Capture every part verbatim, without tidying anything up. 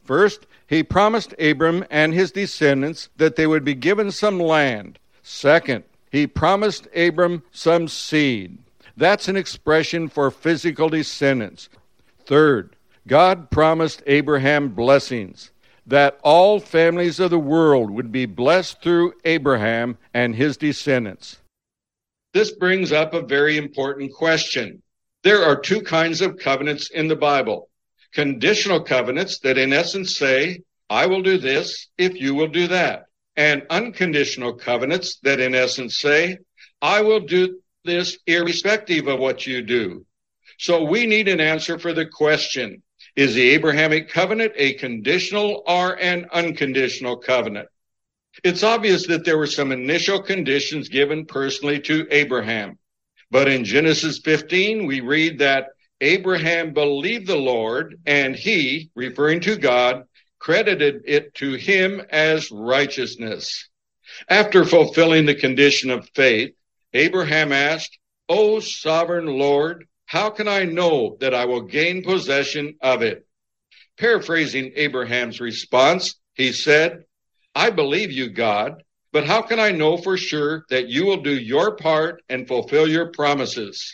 First, he promised Abram and his descendants that they would be given some land. Second, he promised Abram some seed. That's an expression for physical descendants. Third, God promised Abraham blessings, that all families of the world would be blessed through Abraham and his descendants. This brings up a very important question. There are two kinds of covenants in the Bible. Conditional covenants that in essence say, I will do this if you will do that. And unconditional covenants that in essence say, I will do this irrespective of what you do. So we need an answer for the question, is the Abrahamic covenant a conditional or an unconditional covenant? It's obvious that there were some initial conditions given personally to Abraham. But in Genesis fifteen, we read that Abraham believed the Lord, and he, referring to God, credited it to him as righteousness. After fulfilling the condition of faith, Abraham asked, O sovereign Lord, how can I know that I will gain possession of it? Paraphrasing Abraham's response, he said, I believe you, God, but how can I know for sure that you will do your part and fulfill your promises?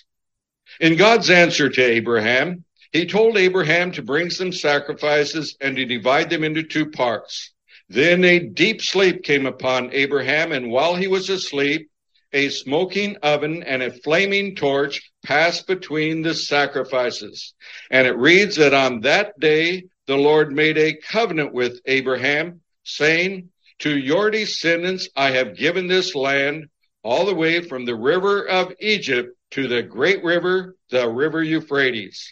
In God's answer to Abraham, he told Abraham to bring some sacrifices and to divide them into two parts. Then a deep sleep came upon Abraham, and while he was asleep, a smoking oven and a flaming torch passed between the sacrifices. And it reads that on that day, the Lord made a covenant with Abraham, saying, to your descendants I have given this land, all the way from the river of Egypt to the great river, the river Euphrates.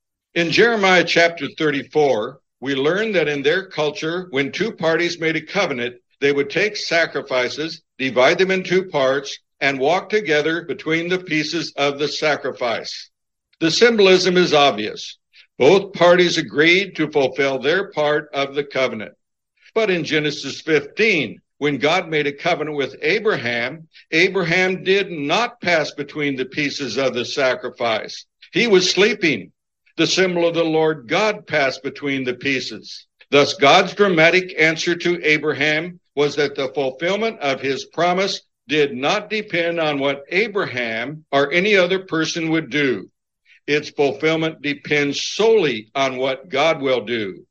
In Jeremiah chapter thirty-four, we learn that in their culture, when two parties made a covenant, they would take sacrifices, divide them in two parts, and walk together between the pieces of the sacrifice. The symbolism is obvious. Both parties agreed to fulfill their part of the covenant. But in Genesis fifteen, when God made a covenant with Abraham, Abraham did not pass between the pieces of the sacrifice. He was sleeping. The symbol of the Lord God passed between the pieces. Thus, God's dramatic answer to Abraham was that the fulfillment of his promise did not depend on what Abraham or any other person would do. Its fulfillment depends solely on what God will do.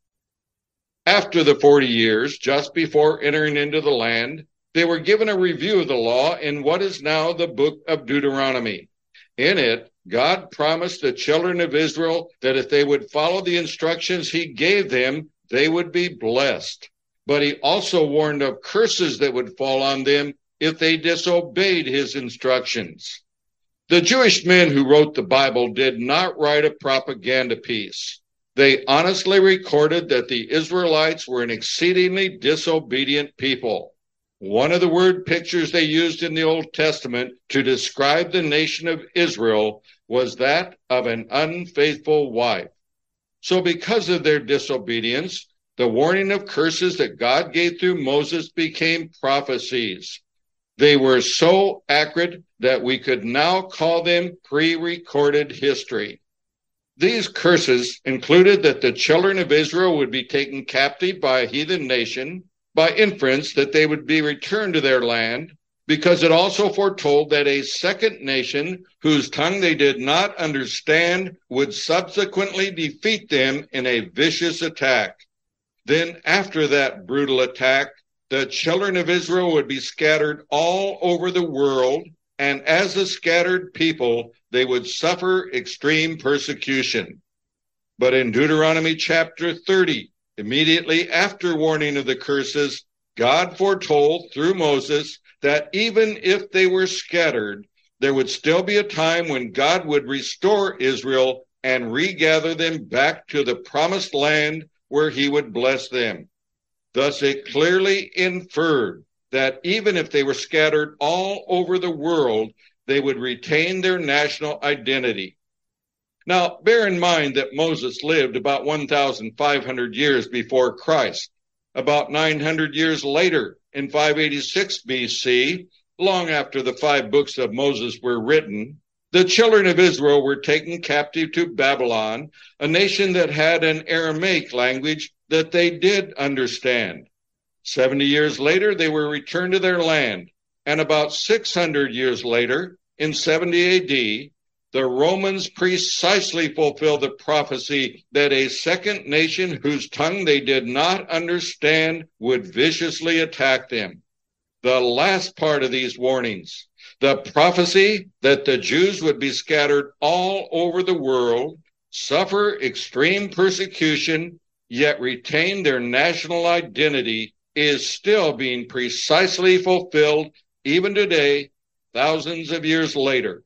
After the forty years, just before entering into the land, they were given a review of the law in what is now the book of Deuteronomy. In it, God promised the children of Israel that if they would follow the instructions he gave them, they would be blessed. But he also warned of curses that would fall on them if they disobeyed his instructions. The Jewish men who wrote the Bible did not write a propaganda piece. They honestly recorded that the Israelites were an exceedingly disobedient people. One of the word pictures they used in the Old Testament to describe the nation of Israel was that of an unfaithful wife. So because of their disobedience, the warning of curses that God gave through Moses became prophecies. They were so accurate that we could now call them pre-recorded history. These curses included that the children of Israel would be taken captive by a heathen nation, by inference that they would be returned to their land, because it also foretold that a second nation, whose tongue they did not understand, would subsequently defeat them in a vicious attack. Then after that brutal attack, the children of Israel would be scattered all over the world, and as a scattered people, they would suffer extreme persecution. But in Deuteronomy chapter thirty, immediately after warning of the curses, God foretold through Moses that even if they were scattered, there would still be a time when God would restore Israel and regather them back to the promised land where he would bless them. Thus it clearly inferred that even if they were scattered all over the world, they would retain their national identity. Now, bear in mind that Moses lived about one thousand five hundred years before Christ. About nine hundred years later, in five eighty-six B C, long after the five books of Moses were written, the children of Israel were taken captive to Babylon, a nation that had an Aramaic language that they did understand. Seventy years later, they were returned to their land. And about six hundred years later, in seventy A D, the Romans precisely fulfilled the prophecy that a second nation whose tongue they did not understand would viciously attack them. The last part of these warnings, the prophecy that the Jews would be scattered all over the world, suffer extreme persecution, yet retain their national identity, is still being precisely fulfilled even today, thousands of years later.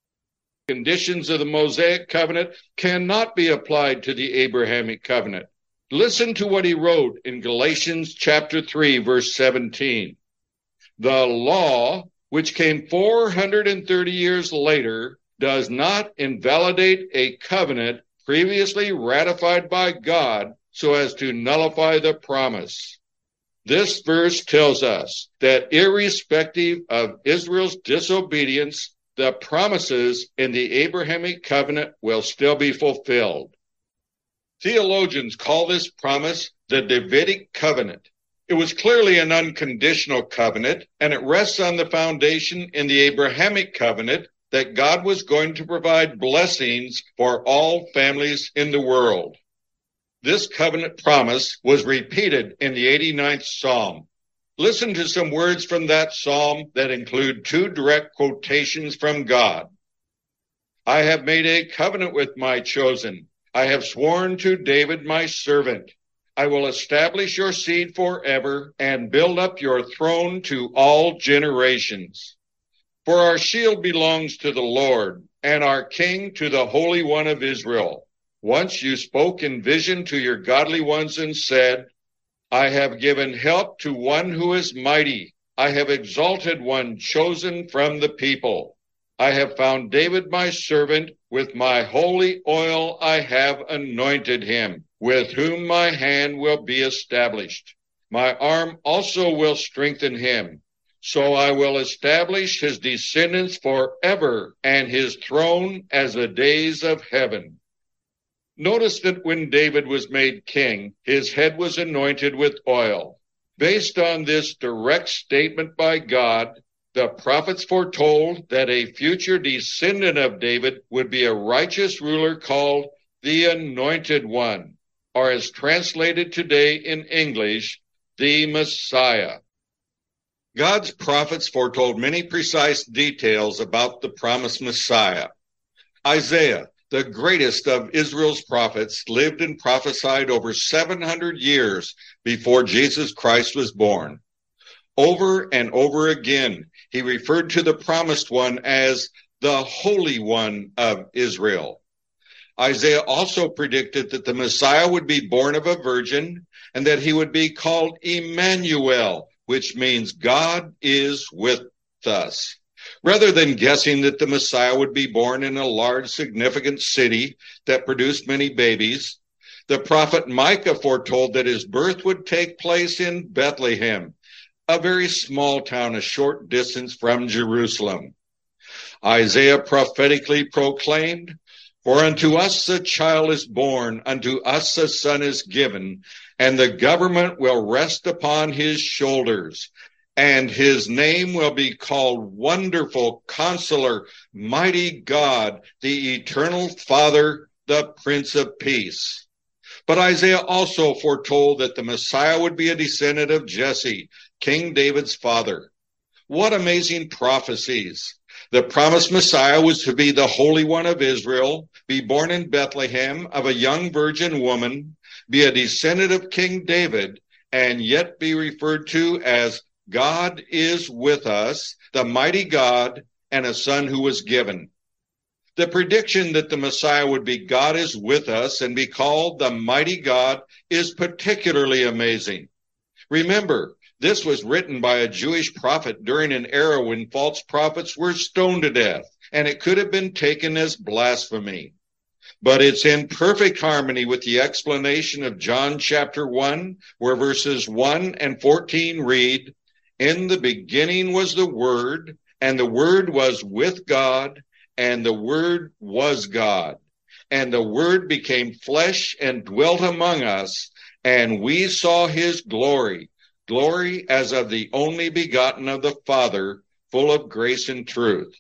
Conditions of the Mosaic covenant cannot be applied to the Abrahamic covenant. Listen to what he wrote in Galatians chapter three, verse seventeen. The law, which came four hundred thirty years later, does not invalidate a covenant previously ratified by God so as to nullify the promise. This verse tells us that irrespective of Israel's disobedience, the promises in the Abrahamic covenant will still be fulfilled. Theologians call this promise the Davidic covenant. It was clearly an unconditional covenant, and it rests on the foundation in the Abrahamic covenant that God was going to provide blessings for all families in the world. This covenant promise was repeated in the eighty-ninth Psalm. Listen to some words from that psalm that include two direct quotations from God. I have made a covenant with my chosen. I have sworn to David my servant. I will establish your seed forever and build up your throne to all generations. For our shield belongs to the Lord, and our king to the Holy One of Israel. Once you spoke in vision to your godly ones and said, I have given help to one who is mighty. I have exalted one chosen from the people. I have found David my servant. With my holy oil I have anointed him, with whom my hand will be established. My arm also will strengthen him. So I will establish his descendants forever, and his throne as the days of heaven. Notice that when David was made king, his head was anointed with oil. Based on this direct statement by God, the prophets foretold that a future descendant of David would be a righteous ruler called the Anointed One, or as translated today in English, the Messiah. God's prophets foretold many precise details about the promised Messiah. Isaiah, the greatest of Israel's prophets, lived and prophesied over seven hundred years before Jesus Christ was born. Over and over again, he referred to the promised one as the Holy One of Israel. Isaiah also predicted that the Messiah would be born of a virgin and that he would be called Emmanuel, which means God is with us. Rather than guessing that the Messiah would be born in a large, significant city that produced many babies, the prophet Micah foretold that his birth would take place in Bethlehem, a very small town a short distance from Jerusalem. Isaiah prophetically proclaimed, For unto us a child is born, unto us a son is given, and the government will rest upon his shoulders. And his name will be called Wonderful Counselor, Mighty God, the Eternal Father, the Prince of Peace. But Isaiah also foretold that the Messiah would be a descendant of Jesse, King David's father. What amazing prophecies! The promised Messiah was to be the Holy One of Israel, be born in Bethlehem of a young virgin woman, be a descendant of King David, and yet be referred to as God is with us, the mighty God, and a son who was given. The prediction that the Messiah would be God is with us and be called the mighty God is particularly amazing. Remember, this was written by a Jewish prophet during an era when false prophets were stoned to death, and it could have been taken as blasphemy. But it's in perfect harmony with the explanation of John chapter one, where verses one and fourteen read, In the beginning was the Word, and the Word was with God, and the Word was God. And the Word became flesh and dwelt among us, and we saw his glory, glory as of the only begotten of the Father, full of grace and truth.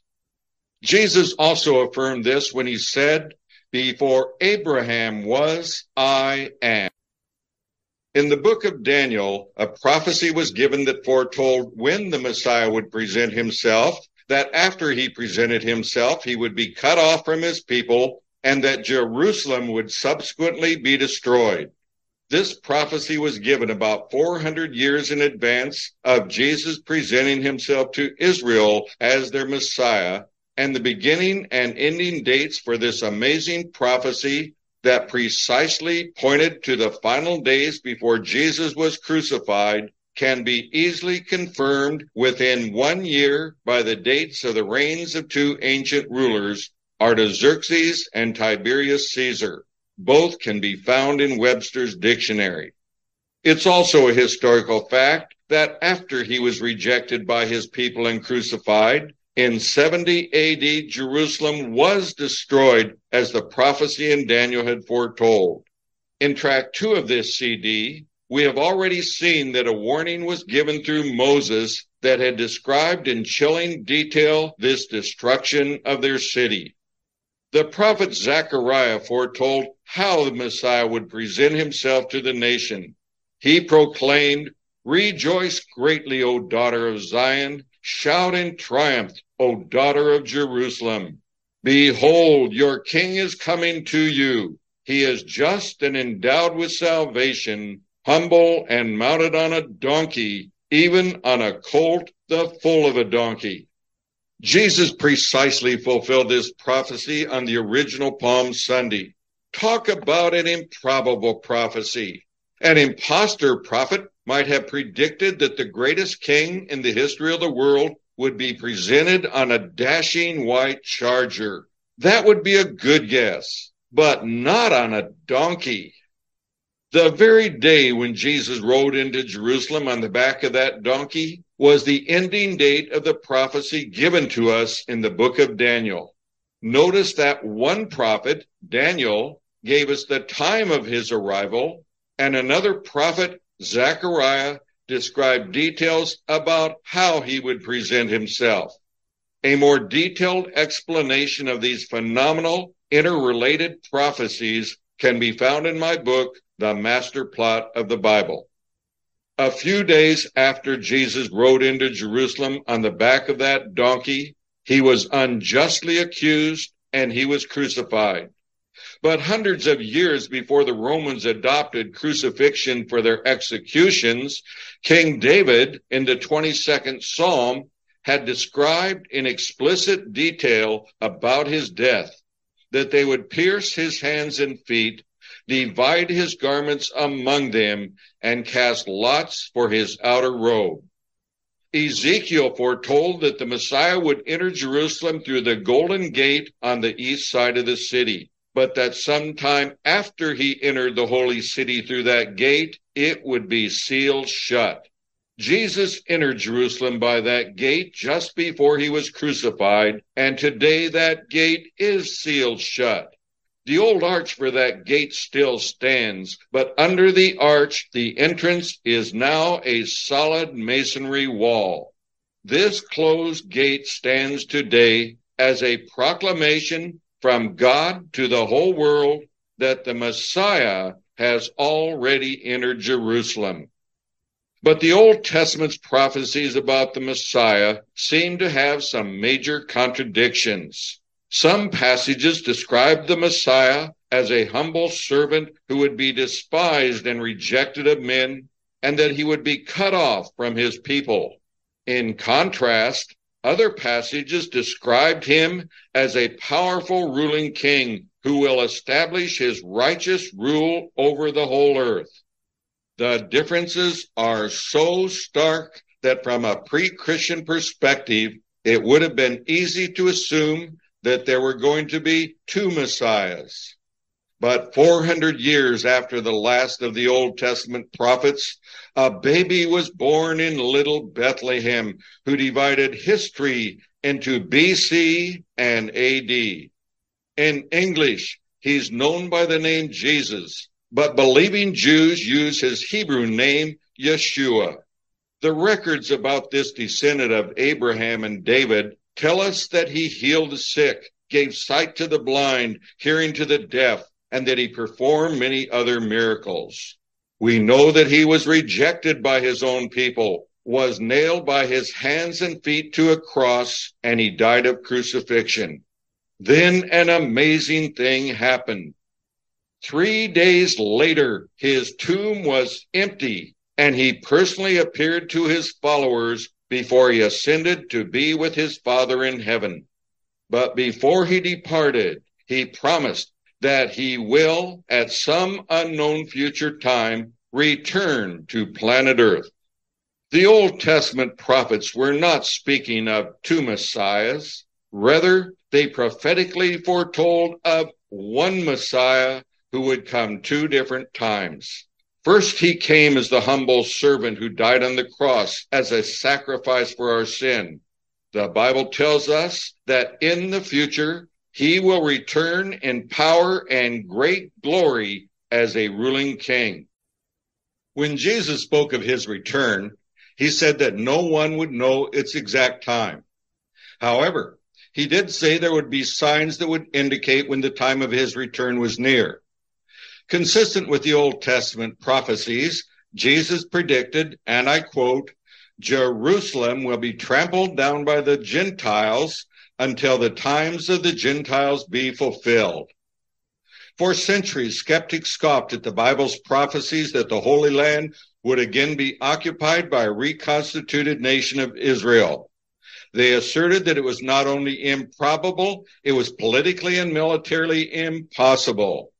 Jesus also affirmed this when he said, "Before Abraham was, I am." In the book of Daniel, a prophecy was given that foretold when the Messiah would present himself, that after he presented himself, he would be cut off from his people, and that Jerusalem would subsequently be destroyed. This prophecy was given about four hundred years in advance of Jesus presenting himself to Israel as their Messiah, and the beginning and ending dates for this amazing prophecy that precisely pointed to the final days before Jesus was crucified can be easily confirmed within one year by the dates of the reigns of two ancient rulers, Artaxerxes and Tiberius Caesar. Both can be found in Webster's dictionary. It's also a historical fact that after he was rejected by his people and crucified, in seventy A D, Jerusalem was destroyed as the prophecy in Daniel had foretold. In track two of this C D, we have already seen that a warning was given through Moses that had described in chilling detail this destruction of their city. The prophet Zechariah foretold how the Messiah would present himself to the nation. He proclaimed, "Rejoice greatly, O daughter of Zion. Shout in triumph, O daughter of Jerusalem. Behold, your king is coming to you. He is just and endowed with salvation, humble and mounted on a donkey, even on a colt, the foal of a donkey." Jesus precisely fulfilled this prophecy on the original Palm Sunday. Talk about an improbable prophecy. An impostor prophet might have predicted that the greatest king in the history of the world would be presented on a dashing white charger. That would be a good guess, but not on a donkey. The very day when Jesus rode into Jerusalem on the back of that donkey was the ending date of the prophecy given to us in the book of Daniel. Notice that one prophet, Daniel, gave us the time of his arrival, and another prophet, Zechariah, described details about how he would present himself. A more detailed explanation of these phenomenal, interrelated prophecies can be found in my book, The Master Plot of the Bible. A few days after Jesus rode into Jerusalem on the back of that donkey, he was unjustly accused and he was crucified. But hundreds of years before the Romans adopted crucifixion for their executions, King David, in the twenty-second Psalm, had described in explicit detail about his death, that they would pierce his hands and feet, divide his garments among them, and cast lots for his outer robe. Ezekiel foretold that the Messiah would enter Jerusalem through the Golden Gate on the east side of the city, but that sometime after he entered the holy city through that gate, it would be sealed shut. Jesus entered Jerusalem by that gate just before he was crucified, and today that gate is sealed shut. The old arch for that gate still stands, but under the arch, the entrance is now a solid masonry wall. This closed gate stands today as a proclamation from God to the whole world that the Messiah has already entered Jerusalem. But the Old Testament's prophecies about the Messiah seem to have some major contradictions. Some passages describe the Messiah as a humble servant who would be despised and rejected of men, and that he would be cut off from his people. In contrast, other passages described him as a powerful ruling king who will establish his righteous rule over the whole earth. The differences are so stark that from a pre-Christian perspective, it would have been easy to assume that there were going to be two Messiahs. But four hundred years after the last of the Old Testament prophets, a baby was born in little Bethlehem who divided history into B C and A D. In English, he's known by the name Jesus, but believing Jews use his Hebrew name, Yeshua. The records about this descendant of Abraham and David tell us that he healed the sick, gave sight to the blind, hearing to the deaf, and that he performed many other miracles. We know that he was rejected by his own people, was nailed by his hands and feet to a cross, and he died of crucifixion. Then an amazing thing happened. Three days later, his tomb was empty, and he personally appeared to his followers before he ascended to be with his Father in heaven. But before he departed, he promised that he will, at some unknown future time, return to planet Earth. The Old Testament prophets were not speaking of two Messiahs. Rather, they prophetically foretold of one Messiah who would come two different times. First, he came as the humble servant who died on the cross as a sacrifice for our sin. The Bible tells us that in the future, he will return in power and great glory as a ruling king. When Jesus spoke of his return, he said that no one would know its exact time. However, he did say there would be signs that would indicate when the time of his return was near. Consistent with the Old Testament prophecies, Jesus predicted, and I quote, "Jerusalem will be trampled down by the Gentiles until the times of the Gentiles be fulfilled." For centuries, skeptics scoffed at the Bible's prophecies that the Holy Land would again be occupied by a reconstituted nation of Israel. They asserted that it was not only improbable, it was politically and militarily impossible.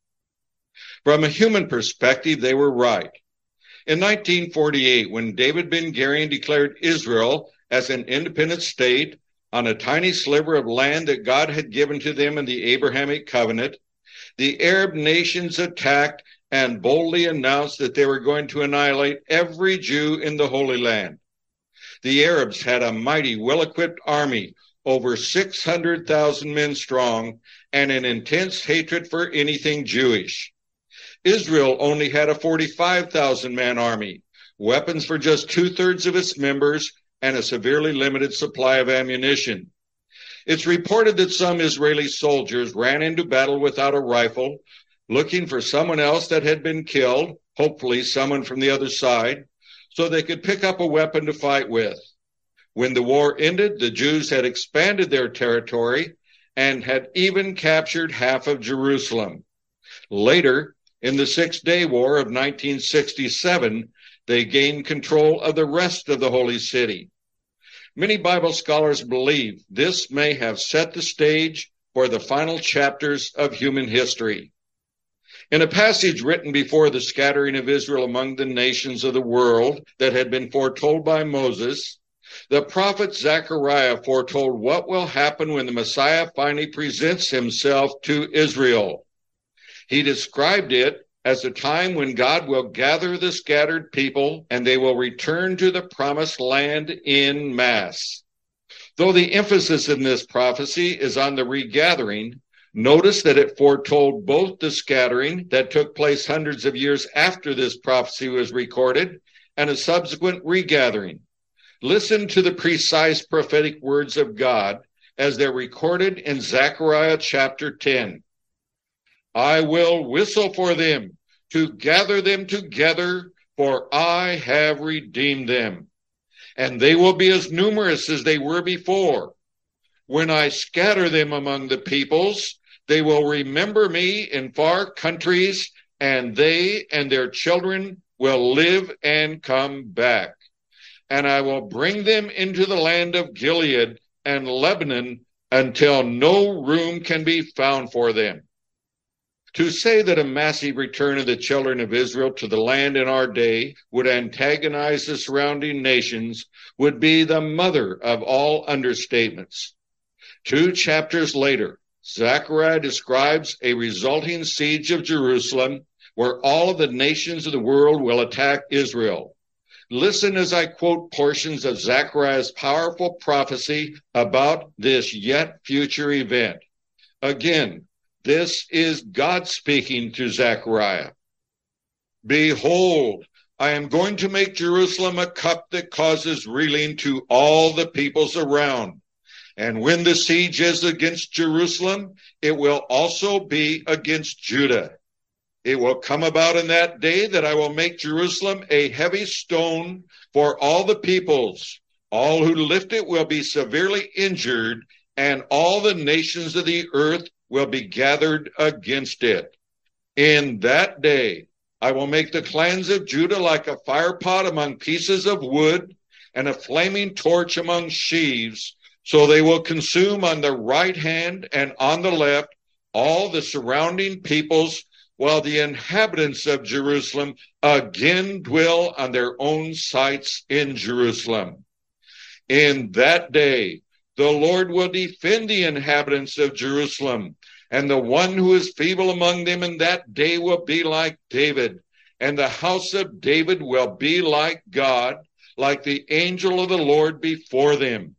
From a human perspective, they were right. In nineteen forty-eight, when David Ben Gurion declared Israel as an independent state on a tiny sliver of land that God had given to them in the Abrahamic covenant, the Arab nations attacked and boldly announced that they were going to annihilate every Jew in the Holy Land. The Arabs had a mighty, well-equipped army, over six hundred thousand men strong, and an intense hatred for anything Jewish. Israel only had a forty-five thousand man army, weapons for just two-thirds of its members, and a severely limited supply of ammunition. It's reported that some Israeli soldiers ran into battle without a rifle, looking for someone else that had been killed, hopefully someone from the other side, so they could pick up a weapon to fight with. When the war ended, the Jews had expanded their territory and had even captured half of Jerusalem. Later, in the Six-Day War of nineteen sixty-seven, they gained control of the rest of the Holy City. Many Bible scholars believe this may have set the stage for the final chapters of human history. In a passage written before the scattering of Israel among the nations of the world that had been foretold by Moses, the prophet Zechariah foretold what will happen when the Messiah finally presents himself to Israel. He described it as a time when God will gather the scattered people and they will return to the promised land in mass. Though the emphasis in this prophecy is on the regathering, notice that it foretold both the scattering that took place hundreds of years after this prophecy was recorded and a subsequent regathering. Listen to the precise prophetic words of God as they're recorded in Zechariah chapter ten. "I will whistle for them, to gather them together, for I have redeemed them. And they will be as numerous as they were before. When I scatter them among the peoples, they will remember me in far countries, and they and their children will live and come back. And I will bring them into the land of Gilead and Lebanon until no room can be found for them." To say that a massive return of the children of Israel to the land in our day would antagonize the surrounding nations would be the mother of all understatements. Two chapters later, Zechariah describes a resulting siege of Jerusalem where all of the nations of the world will attack Israel. Listen as I quote portions of Zechariah's powerful prophecy about this yet future event. Again, this is God speaking to Zechariah. Behold, I am going to make Jerusalem a cup that causes reeling to all the peoples around. And when the siege is against Jerusalem, it will also be against Judah. It will come about in that day that I will make Jerusalem a heavy stone for all the peoples. All who lift it will be severely injured, and all the nations of the earth will be gathered against it. In that day, I will make the clans of Judah like a firepot among pieces of wood, and a flaming torch among sheaves, so they will consume on the right hand and on the left all the surrounding peoples, while the inhabitants of Jerusalem again dwell on their own sites in Jerusalem. In that day, the Lord will defend the inhabitants of Jerusalem, and the one who is feeble among them in that day will be like David, and the house of David will be like God, like the angel of the Lord before them.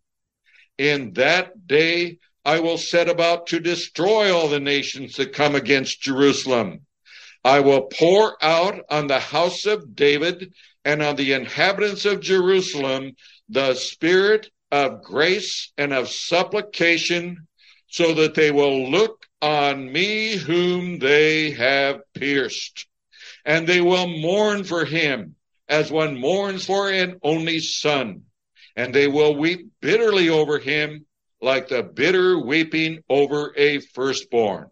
In that day, I will set about to destroy all the nations that come against Jerusalem. I will pour out on the house of David and on the inhabitants of Jerusalem the spirit of grace and of supplication, so that they will look on me whom they have pierced. And they will mourn for him as one mourns for an only son. And they will weep bitterly over him like the bitter weeping over a firstborn.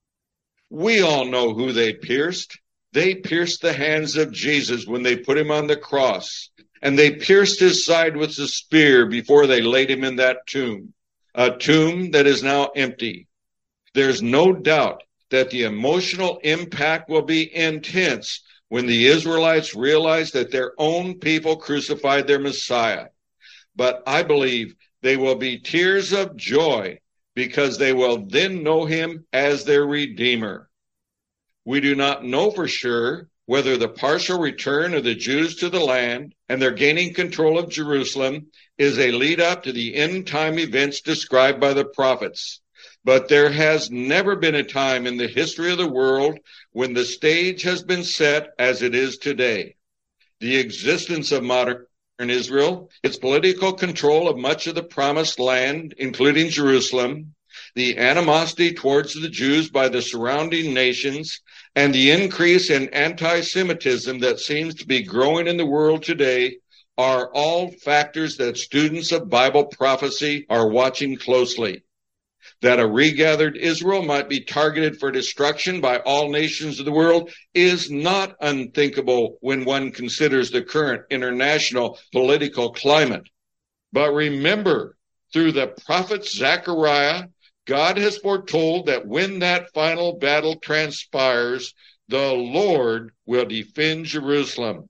We all know who they pierced. They pierced the hands of Jesus when they put him on the cross, and they pierced his side with a spear before they laid him in that tomb, a tomb that is now empty. There's no doubt that the emotional impact will be intense when the Israelites realize that their own people crucified their Messiah. But I believe they will be tears of joy, because they will then know him as their Redeemer. We do not know for sure whether the partial return of the Jews to the land and their gaining control of Jerusalem is a lead up to the end time events described by the prophets. But there has never been a time in the history of the world when the stage has been set as it is today. The existence of modern Israel, its political control of much of the promised land, including Jerusalem, the animosity towards the Jews by the surrounding nations, and the increase in anti-Semitism that seems to be growing in the world today are all factors that students of Bible prophecy are watching closely. That a regathered Israel might be targeted for destruction by all nations of the world is not unthinkable when one considers the current international political climate. But remember, through the prophet Zechariah, God has foretold that when that final battle transpires, the Lord will defend Jerusalem.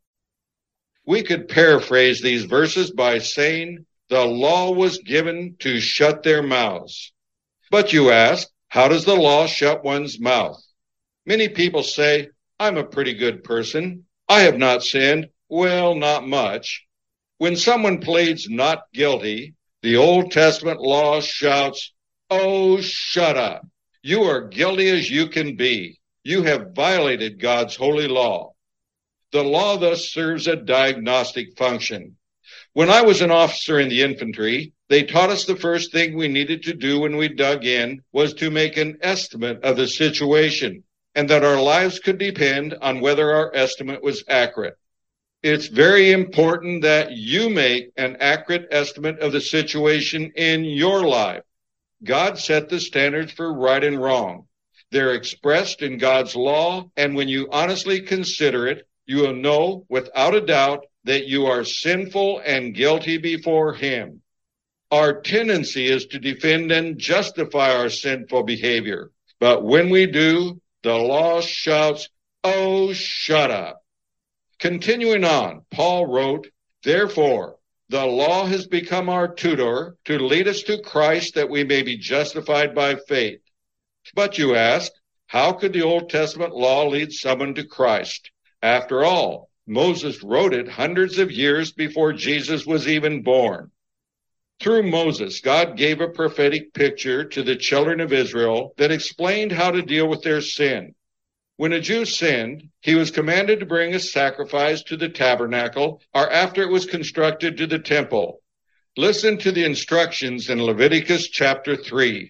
We could paraphrase these verses by saying, the law was given to shut their mouths. But you ask, how does the law shut one's mouth? Many people say, I'm a pretty good person. I have not sinned. Well, not much. When someone pleads not guilty, the Old Testament law shouts, oh, shut up. You are guilty as you can be. You have violated God's holy law. The law thus serves a diagnostic function. When I was an officer in the infantry, they taught us the first thing we needed to do when we dug in was to make an estimate of the situation, and that our lives could depend on whether our estimate was accurate. It's very important that you make an accurate estimate of the situation in your life. God set the standards for right and wrong. They're expressed in God's law, and when you honestly consider it, you will know without a doubt that you are sinful and guilty before him. Our tendency is to defend and justify our sinful behavior. But when we do, the law shouts, oh, shut up. Continuing on, Paul wrote, therefore, the law has become our tutor to lead us to Christ that we may be justified by faith. But you ask, how could the Old Testament law lead someone to Christ? After all, Moses wrote it hundreds of years before Jesus was even born. Through Moses, God gave a prophetic picture to the children of Israel that explained how to deal with their sin. When a Jew sinned, he was commanded to bring a sacrifice to the tabernacle or after it was constructed to the temple. Listen to the instructions in Leviticus chapter three.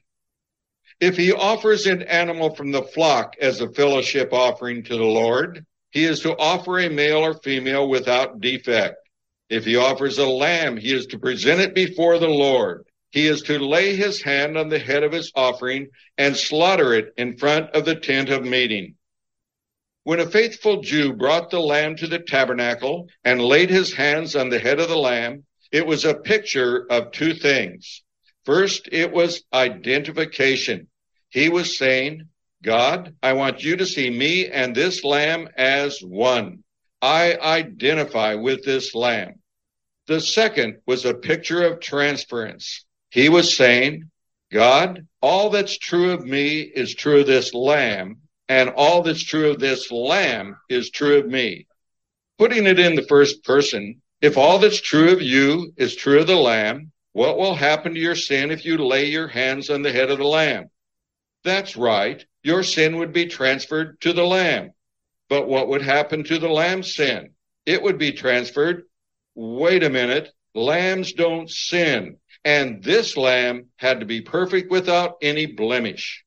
If he offers an animal from the flock as a fellowship offering to the Lord, he is to offer a male or female without defect. If he offers a lamb, he is to present it before the Lord. He is to lay his hand on the head of his offering and slaughter it in front of the tent of meeting. When a faithful Jew brought the lamb to the tabernacle and laid his hands on the head of the lamb, it was a picture of two things. First, it was identification. He was saying, God, I want you to see me and this lamb as one. I identify with this lamb. The second was a picture of transference. He was saying, God, all that's true of me is true of this lamb, and all that's true of this lamb is true of me. Putting it in the first person, if all that's true of you is true of the lamb, what will happen to your sin if you lay your hands on the head of the lamb? That's right, your sin would be transferred to the lamb. But what would happen to the lamb's sin? It would be transferred. Wait a minute, lambs don't sin. And this lamb had to be perfect without any blemish.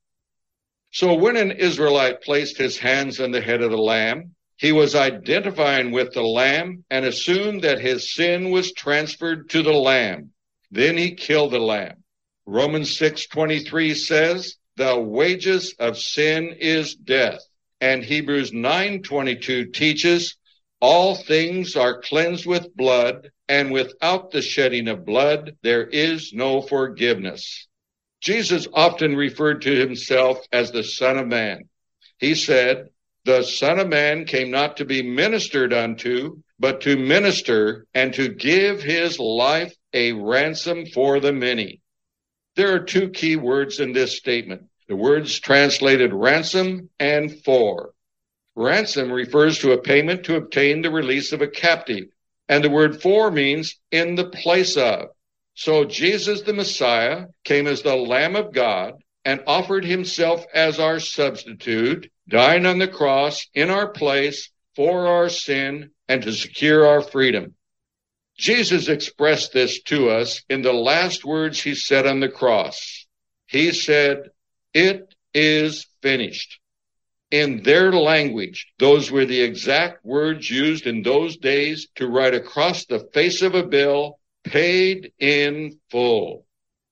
So when an Israelite placed his hands on the head of the lamb, he was identifying with the lamb and assumed that his sin was transferred to the lamb. Then he killed the lamb. Romans six twenty-three says, the wages of sin is death. And Hebrews nine twenty-two teaches, all things are cleansed with blood, and without the shedding of blood, there is no forgiveness. Jesus often referred to himself as the Son of Man. He said, the Son of Man came not to be ministered unto, but to minister and to give his life a ransom for the many. There are two key words in this statement. The words translated ransom and for. Ransom refers to a payment to obtain the release of a captive, and the word for means in the place of. So Jesus the Messiah came as the Lamb of God and offered himself as our substitute, dying on the cross in our place for our sin and to secure our freedom. Jesus expressed this to us in the last words he said on the cross. He said, it is finished. In their language, those were the exact words used in those days to write across the face of a bill, paid in full.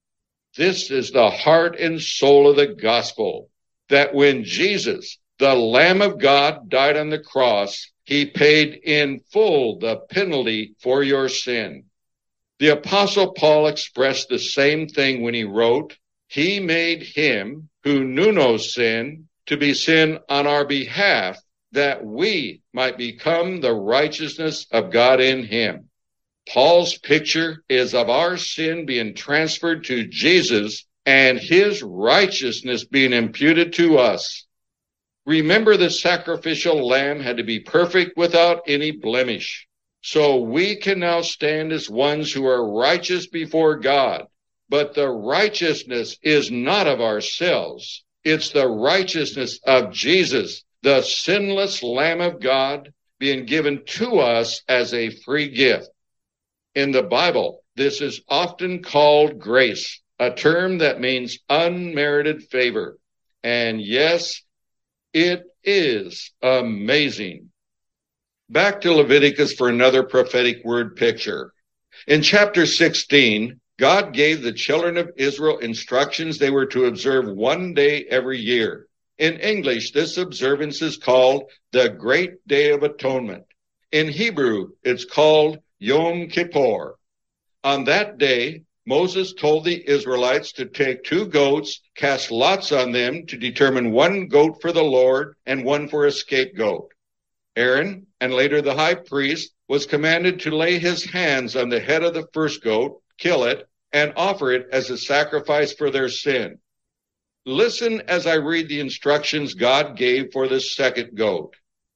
This is the heart and soul of the gospel, that when Jesus, the Lamb of God, died on the cross, he paid in full the penalty for your sin. The Apostle Paul expressed the same thing when he wrote, he made him who knew no sin to be sin on our behalf, that we might become the righteousness of God in him. Paul's picture is of our sin being transferred to Jesus and his righteousness being imputed to us. Remember, the sacrificial lamb had to be perfect without any blemish. So we can now stand as ones who are righteous before God. But the righteousness is not of ourselves. It's the righteousness of Jesus, the sinless Lamb of God, being given to us as a free gift. In the Bible, this is often called grace, a term that means unmerited favor. And yes, it is amazing. Back to Leviticus for another prophetic word picture. In chapter sixteen, God gave the children of Israel instructions they were to observe one day every year. In English, this observance is called the Great Day of Atonement. In Hebrew, it's called Yom Kippur. On that day, Moses told the Israelites to take two goats, cast lots on them to determine one goat for the Lord and one for a scapegoat. Aaron, and later the high priest, was commanded to lay his hands on the head of the first goat, kill it, and offer it as a sacrifice for their sin. Listen as I read the instructions God gave for the second goat.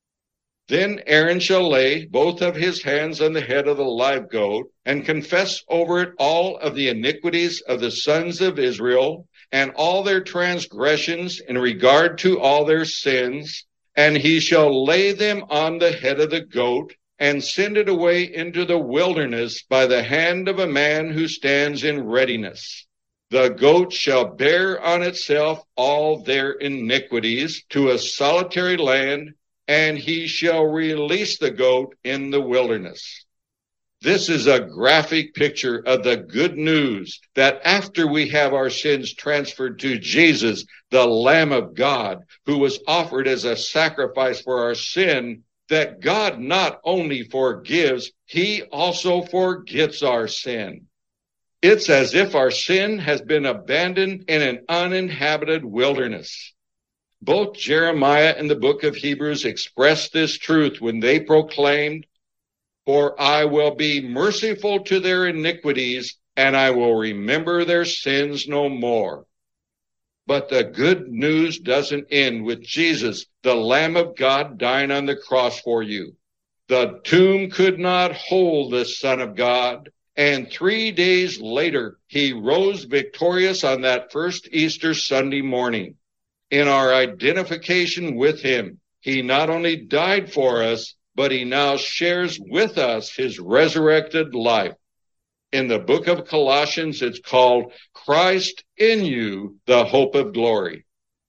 Then Aaron shall lay both of his hands on the head of the live goat and confess over it all of the iniquities of the sons of Israel and all their transgressions in regard to all their sins, And he shall lay them on the head of the goat, and send it away into the wilderness by the hand of a man who stands in readiness. The goat shall bear on itself all their iniquities to a solitary land, and he shall release the goat in the wilderness. This is a graphic picture of the good news that after we have our sins transferred to Jesus, the Lamb of God, who was offered as a sacrifice for our sin, that God not only forgives, he also forgets our sin. It's as if our sin has been abandoned in an uninhabited wilderness. Both Jeremiah and the book of Hebrews expressed this truth when they proclaimed, "For I will be merciful to their iniquities, and I will remember their sins no more." But the good news doesn't end with Jesus, the Lamb of God, dying on the cross for you. The tomb could not hold the Son of God, and three days later, he rose victorious on that first Easter Sunday morning. In our identification with him, he not only died for us, but he now shares with us his resurrected life. In the book of Colossians, it's called Christ in You, the Hope of Glory.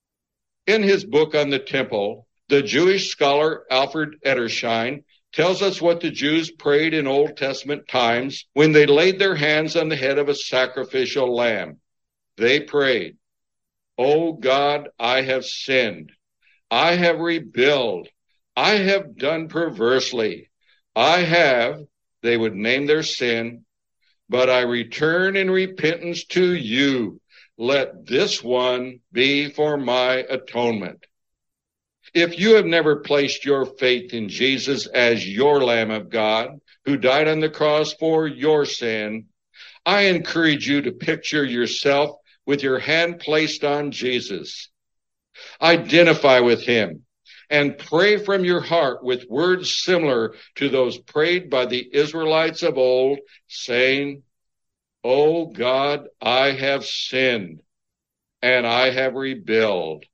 In his book on the temple, the Jewish scholar Alfred Edersheim tells us what the Jews prayed in Old Testament times when they laid their hands on the head of a sacrificial lamb. They prayed, "O God, I have sinned. I have rebelled. I have done perversely. I have," they would name their sin, "but I return in repentance to you. Let this one be for my atonement." If you have never placed your faith in Jesus as your Lamb of God, who died on the cross for your sin, I encourage you to picture yourself with your hand placed on Jesus. Identify with him and pray from your heart with words similar to those prayed by the Israelites of old, saying, "O God, I have sinned, and I have rebelled.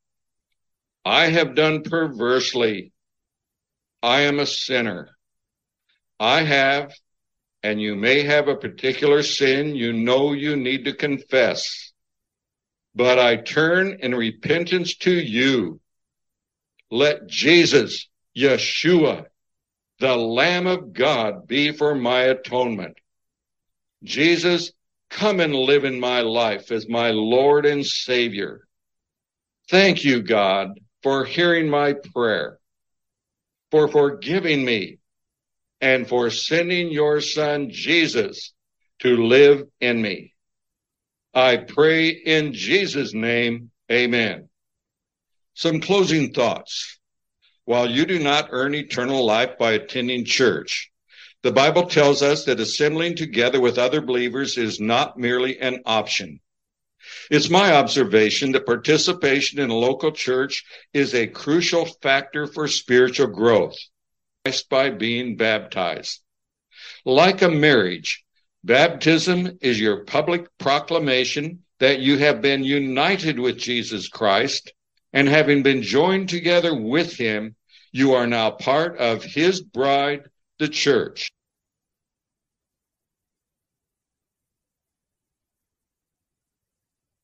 I have done perversely. I am a sinner. I have," and you may have a particular sin you know you need to confess, "but I turn in repentance to you. Let Jesus, Yeshua, the Lamb of God, be for my atonement. Jesus, come and live in my life as my Lord and Savior. Thank you, God, for hearing my prayer, for forgiving me, and for sending your Son, Jesus, to live in me. I pray in Jesus' name, amen." Some closing thoughts. While you do not earn eternal life by attending church, the Bible tells us that assembling together with other believers is not merely an option. It's my observation that participation in a local church is a crucial factor for spiritual growth, by being baptized. Like a marriage, baptism is your public proclamation that you have been united with Jesus Christ, and having been joined together with him, you are now part of his bride, the church.